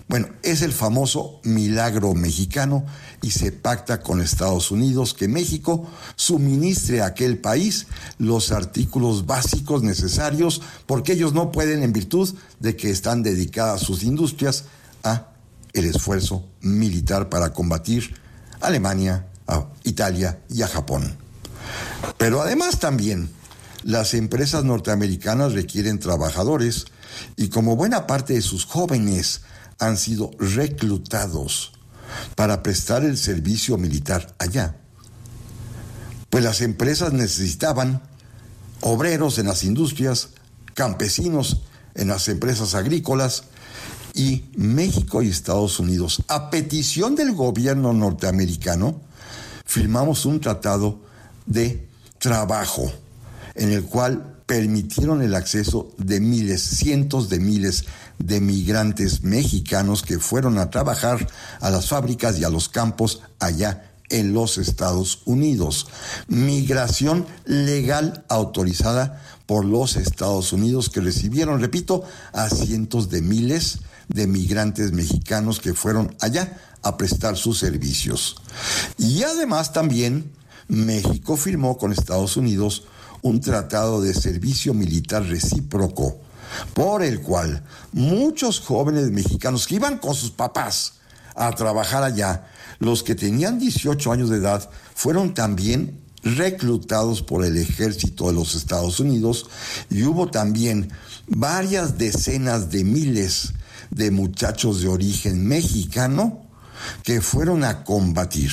Bueno, es el famoso milagro mexicano y se pacta con Estados Unidos que México suministre a aquel país los artículos básicos necesarios porque ellos no pueden en virtud de que están dedicadas sus industrias a el esfuerzo militar para combatir a Alemania, a Italia y a Japón. Pero además también las empresas norteamericanas requieren trabajadores y como buena parte de sus jóvenes han sido reclutados para prestar el servicio militar allá, pues las empresas necesitaban obreros en las industrias, campesinos en las empresas agrícolas, y México y Estados Unidos, a petición del gobierno norteamericano, firmamos un tratado de trabajo en el cual permitieron el acceso de miles, cientos de miles de migrantes mexicanos que fueron a trabajar a las fábricas y a los campos allá en los Estados Unidos. Migración legal autorizada por los Estados Unidos que recibieron, repito, a cientos de miles de migrantes mexicanos que fueron allá a prestar sus servicios. Y además también México firmó con Estados Unidos un tratado de servicio militar recíproco, por el cual muchos jóvenes mexicanos que iban con sus papás a trabajar allá, los que tenían dieciocho años de edad, fueron también reclutados por el ejército de los Estados Unidos, y hubo también varias decenas de miles de muchachos de origen mexicano que fueron a combatir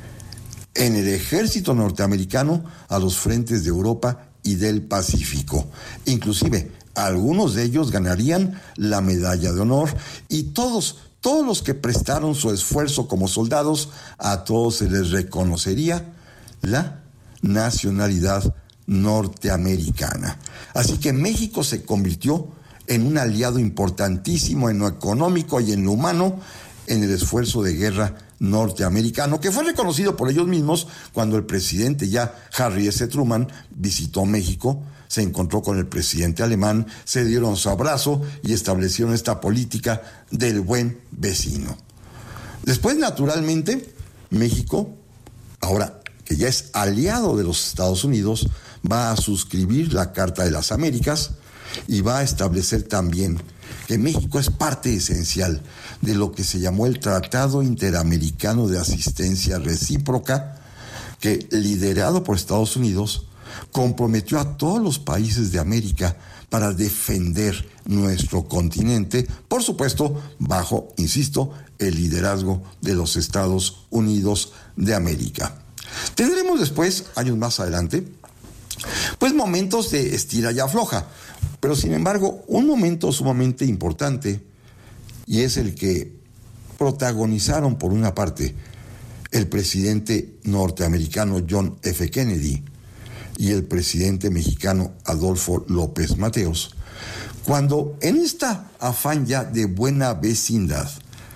en el ejército norteamericano a los frentes de Europa y del Pacífico. Inclusive, algunos de ellos ganarían la medalla de honor y todos, todos los que prestaron su esfuerzo como soldados, a todos se les reconocería la nacionalidad norteamericana. Así que México se convirtió en un aliado importantísimo en lo económico y en lo humano en el esfuerzo de guerra norteamericano, que fue reconocido por ellos mismos cuando el presidente ya Harry S. Truman visitó México, se encontró con el presidente alemán, se dieron su abrazo y establecieron esta política del buen vecino. Después, naturalmente, México, ahora que ya es aliado de los Estados Unidos, va a suscribir la Carta de las Américas y va a establecer también que México es parte esencial de lo que se llamó el Tratado Interamericano de Asistencia Recíproca, que, liderado por Estados Unidos, comprometió a todos los países de América para defender nuestro continente, por supuesto, bajo, insisto, el liderazgo de los Estados Unidos de América. Tendremos después, años más adelante, pues momentos de estira y afloja, pero sin embargo, un momento sumamente importante, y es el que protagonizaron por una parte el presidente norteamericano John F. Kennedy y el presidente mexicano Adolfo López Mateos, cuando en esta afán ya de buena vecindad,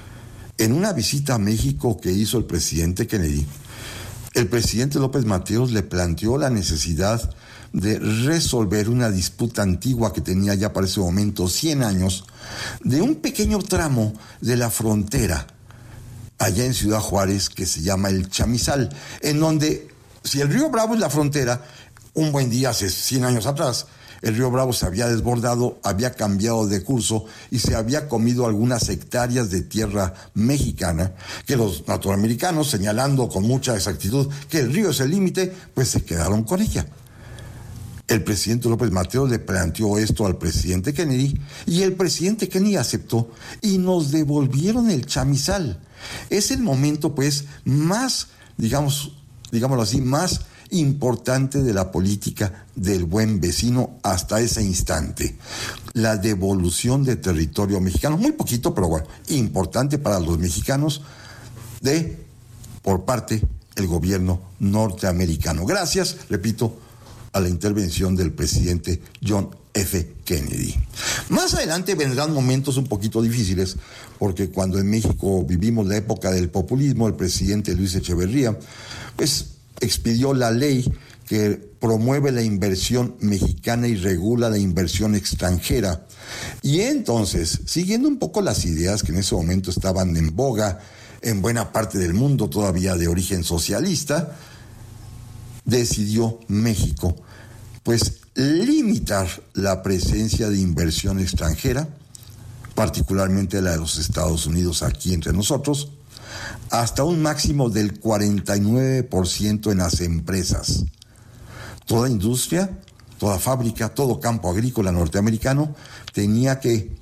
en una visita a México que hizo el presidente Kennedy, el presidente López Mateos le planteó la necesidad de resolver una disputa antigua que tenía ya para ese momento cien años, de un pequeño tramo de la frontera allá en Ciudad Juárez que se llama el Chamizal, en donde, si el río Bravo es la frontera, un buen día hace cien años atrás, el río Bravo se había desbordado, había cambiado de curso y se había comido algunas hectáreas de tierra mexicana que los norteamericanos, señalando con mucha exactitud que el río es el límite, pues se quedaron con ella. El presidente López Mateos le planteó esto al presidente Kennedy y el presidente Kennedy aceptó y nos devolvieron el Chamizal. Es el momento, pues, más, digamos, digámoslo así, más importante de la política del buen vecino hasta ese instante. La devolución de territorio mexicano, muy poquito, pero bueno, importante para los mexicanos, de, por parte del gobierno norteamericano. Gracias, repito, a la intervención del presidente John F. Kennedy. Más adelante vendrán momentos un poquito difíciles, porque cuando en México vivimos la época del populismo, el presidente Luis Echeverría, pues expidió la ley que promueve la inversión mexicana y regula la inversión extranjera, Y entonces, siguiendo un poco las ideas que en ese momento estaban en boga en buena parte del mundo todavía de origen socialista, decidió México, pues, limitar la presencia de inversión extranjera, particularmente la de los Estados Unidos aquí entre nosotros, hasta un máximo del cuarenta y nueve por ciento en las empresas. Toda industria, toda fábrica, todo campo agrícola norteamericano tenía que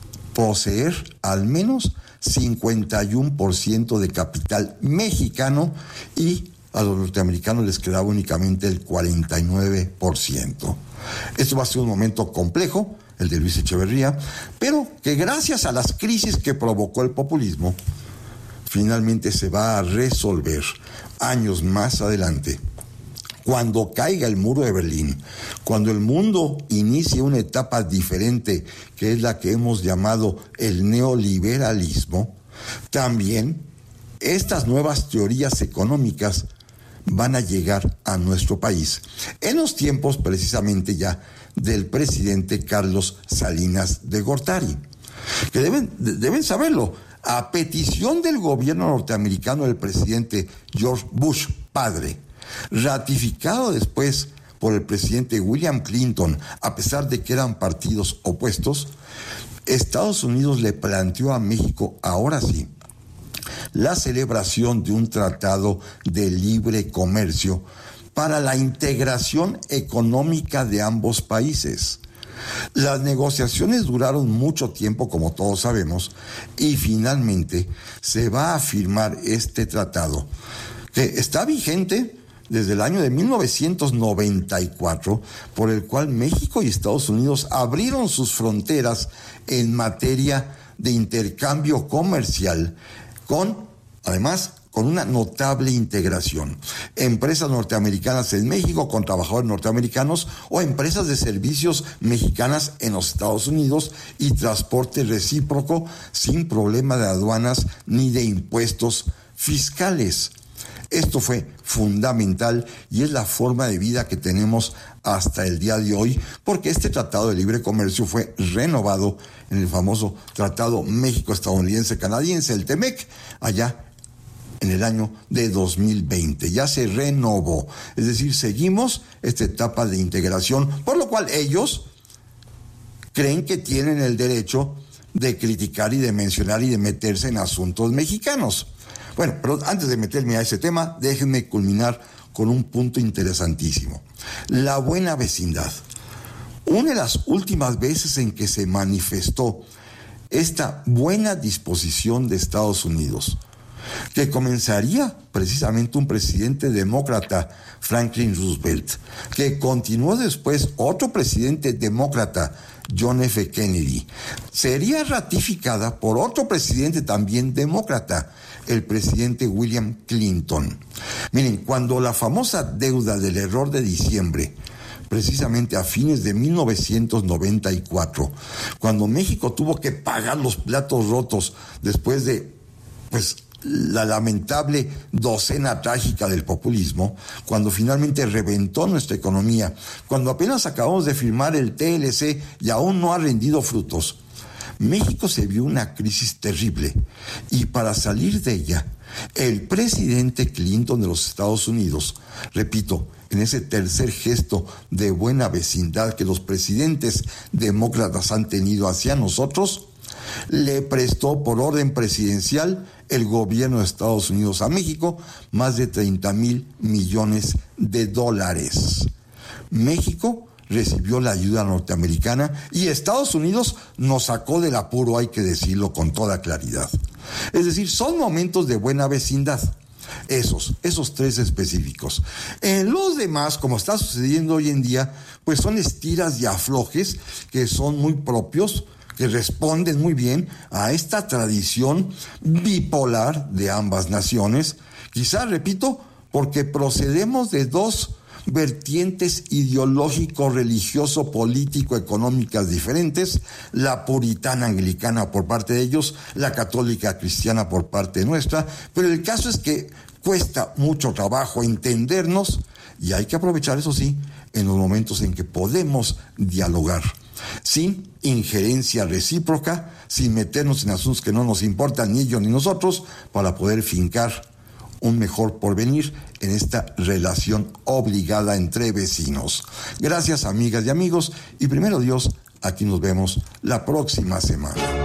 poseer al menos cincuenta y uno por ciento de capital mexicano y a los norteamericanos les quedaba únicamente el cuarenta y nueve por ciento. Esto va a ser un momento complejo, el de Luis Echeverría, pero que gracias a las crisis que provocó el populismo, finalmente se va a resolver años más adelante. Cuando caiga el muro de Berlín, cuando el mundo inicie una etapa diferente, que es la que hemos llamado el neoliberalismo, también estas nuevas teorías económicas van a llegar a nuestro país. En los tiempos precisamente ya del presidente Carlos Salinas de Gortari, que deben, deben saberlo, a petición del gobierno norteamericano del presidente George Bush padre, ratificado después por el presidente William Clinton, a pesar de que eran partidos opuestos, Estados Unidos le planteó a México, ahora sí, la celebración de un tratado de libre comercio para la integración económica de ambos países. Las negociaciones duraron mucho tiempo, como todos sabemos, y finalmente se va a firmar este tratado, que está vigente desde el año de mil novecientos noventa y cuatro, por el cual México y Estados Unidos abrieron sus fronteras en materia de intercambio comercial, con, además, con una notable integración. Empresas norteamericanas en México con trabajadores norteamericanos o empresas de servicios mexicanas en los Estados Unidos y transporte recíproco sin problema de aduanas ni de impuestos fiscales. Esto fue fundamental y es la forma de vida que tenemos hasta el día de hoy, porque este Tratado de Libre Comercio fue renovado en el famoso Tratado México-Estadounidense-Canadiense, el TEMEC, allá en el año de dos mil veinte. Ya se renovó, es decir, seguimos esta etapa de integración, por lo cual ellos creen que tienen el derecho de criticar y de mencionar y de meterse en asuntos mexicanos. Bueno, pero antes de meterme a ese tema, déjenme culminar con un punto interesantísimo. La buena vecindad. Una de las últimas veces en que se manifestó esta buena disposición de Estados Unidos, que comenzaría precisamente un presidente demócrata, Franklin Roosevelt, que continuó después otro presidente demócrata, John F. Kennedy, sería ratificada por otro presidente también demócrata, el presidente William Clinton. Miren, cuando la famosa deuda del error de diciembre, precisamente a fines de mil novecientos noventa y cuatro, cuando México tuvo que pagar los platos rotos después de, pues, la lamentable docena trágica del populismo, cuando finalmente reventó nuestra economía, cuando apenas acabamos de firmar el T L C y aún no ha rendido frutos, México se vio una crisis terrible y para salir de ella, el presidente Clinton de los Estados Unidos, repito, en ese tercer gesto de buena vecindad que los presidentes demócratas han tenido hacia nosotros, le prestó por orden presidencial el gobierno de Estados Unidos a México más de treinta mil millones de dólares. México recibió la ayuda norteamericana y Estados Unidos nos sacó del apuro, hay que decirlo con toda claridad. Es decir, son momentos de buena vecindad. Esos, esos tres específicos. En los demás, como está sucediendo hoy en día, pues son estiras y aflojes que son muy propios, que responden muy bien a esta tradición bipolar de ambas naciones. Quizá, repito, porque procedemos de dos vertientes ideológico, religioso, político, económicas diferentes, la puritana anglicana por parte de ellos, la católica cristiana por parte nuestra, pero el caso es que cuesta mucho trabajo entendernos y hay que aprovechar, eso sí, en los momentos en que podemos dialogar. Sí, injerencia recíproca, sin meternos en asuntos que no nos importan ni ellos ni nosotros, para poder fincar un mejor porvenir en esta relación obligada entre vecinos. Gracias, amigas y amigos, y primero Dios, aquí nos vemos la próxima semana.